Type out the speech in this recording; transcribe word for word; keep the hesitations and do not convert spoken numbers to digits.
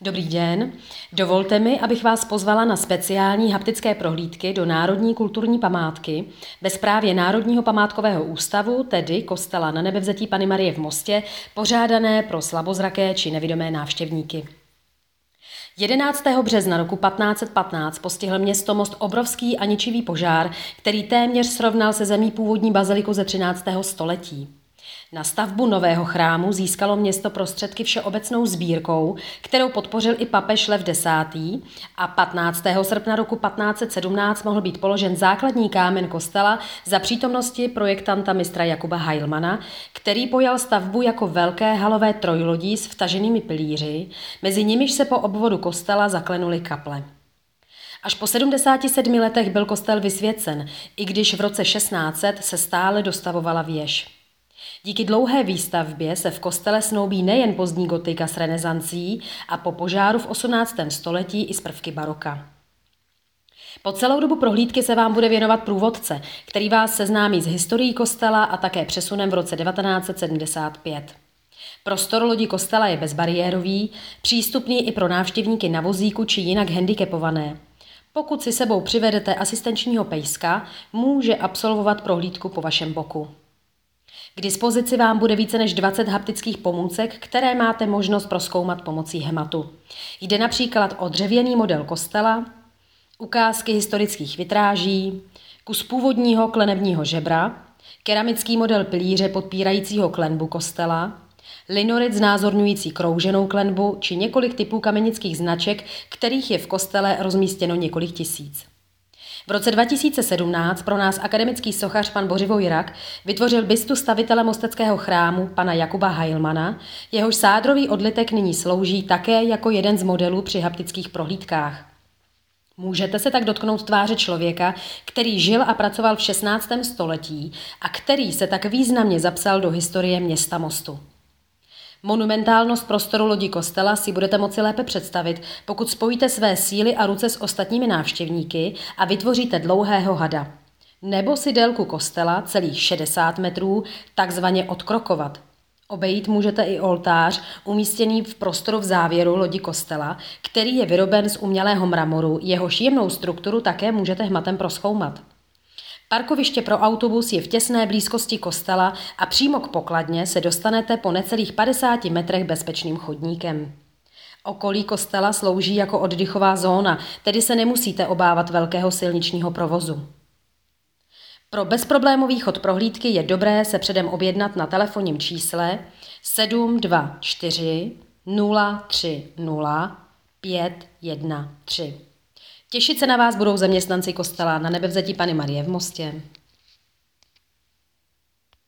Dobrý den, dovolte mi, abych vás pozvala na speciální haptické prohlídky do Národní kulturní památky ve správě Národního památkového ústavu, tedy kostela Nanebevzetí Panny Marie v Mostě, pořádané pro slabozraké či nevidomé návštěvníky. jedenáctého března roku patnáct set patnáct postihl město Most obrovský a ničivý požár, který téměř srovnal se zemí původní baziliku ze třináctého století. Na stavbu nového chrámu získalo město prostředky všeobecnou sbírkou, kterou podpořil i papež Lev desátý, a patnáctého srpna roku patnáct set sedmnáct mohl být položen základní kámen kostela za přítomnosti projektanta mistra Jakuba Heilmana, který pojal stavbu jako velké halové trojlodí s vtaženými pilíři, mezi nimiž se po obvodu kostela zaklenuly kaple. Až po sedmdesáti sedmi letech byl kostel vysvěcen, i když v roce šestnáct set se stále dostavovala věž. Díky dlouhé výstavbě se v kostele snoubí nejen pozdní gotika s renesancí a po požáru v osmnáctém století i s prvky baroka. Po celou dobu prohlídky se vám bude věnovat průvodce, který vás seznámí s historií kostela a také přesunem v roce devatenáct set sedmdesát pět. Prostor lodi kostela je bezbariérový, přístupný i pro návštěvníky na vozíku či jinak handicapované. Pokud si sebou přivedete asistenčního pejska, může absolvovat prohlídku po vašem boku. K dispozici vám bude více než dvacet haptických pomůcek, které máte možnost prozkoumat pomocí hematu. Jde například o dřevěný model kostela, ukázky historických vitráží, kus původního klenebního žebra, keramický model pilíře podpírajícího klenbu kostela, linorit znázorňující krouženou klenbu či několik typů kamenických značek, kterých je v kostele rozmístěno několik tisíc. V roce dva tisíce sedmnáct pro nás akademický sochař pan Bořivoj Rak vytvořil bystu stavitele mosteckého chrámu pana Jakuba Heilmana, jehož sádrový odlitek nyní slouží také jako jeden z modelů při haptických prohlídkách. Můžete se tak dotknout tváře člověka, který žil a pracoval v šestnáctém století a který se tak významně zapsal do historie města Mostu. Monumentálnost prostoru lodi kostela si budete moci lépe představit, pokud spojíte své síly a ruce s ostatními návštěvníky a vytvoříte dlouhého hada. Nebo si délku kostela, celých šedesát metrů, takzvaně odkrokovat. Obejít můžete i oltář, umístěný v prostoru v závěru lodi kostela, který je vyroben z umělého mramoru, jehož jemnou strukturu také můžete hmatem prozkoumat. Parkoviště pro autobus je v těsné blízkosti kostela a přímo k pokladně se dostanete po necelých padesáti metrech bezpečným chodníkem. Okolí kostela slouží jako oddychová zóna, tedy se nemusíte obávat velkého silničního provozu. Pro bezproblémový chod prohlídky je dobré se předem objednat na telefonním čísle sedm dva čtyři nula tři nula pět jedna tři. Těšit se na vás budou zaměstnanci kostela Nanebevzetí Panny Marie v Mostě.